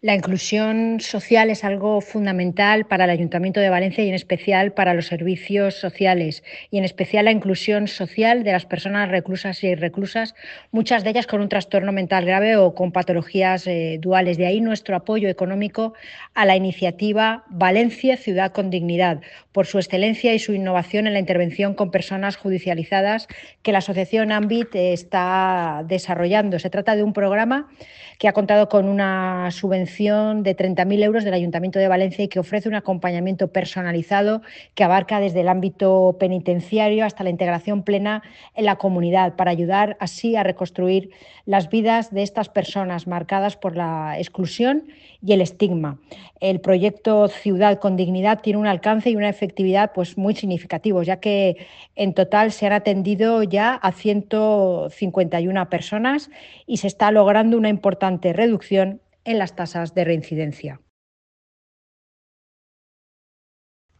La inclusión social es algo fundamental para el Ayuntamiento de Valencia y en especial para los servicios sociales y en especial la inclusión social de las personas reclusas y reclusas, muchas de ellas con un trastorno mental grave o con patologías duales. De ahí nuestro apoyo económico a la iniciativa Valencia Ciudad con Dignidad, por su excelencia y su innovación en la intervención con personas judicializadas que la asociación AMBIT está desarrollando. Se trata de un programa que ha contado con una subvención de 30.000 euros del Ayuntamiento de Valencia y que ofrece un acompañamiento personalizado que abarca desde el ámbito penitenciario hasta la integración plena en la comunidad, para ayudar así a reconstruir las vidas de estas personas marcadas por la exclusión y el estigma. El proyecto Ciudad con Dignidad tiene un alcance y una efectividad pues, muy significativos, ya que en total se han atendido ya a 151 personas y se está logrando una importante reducción en las tasas de reincidencia.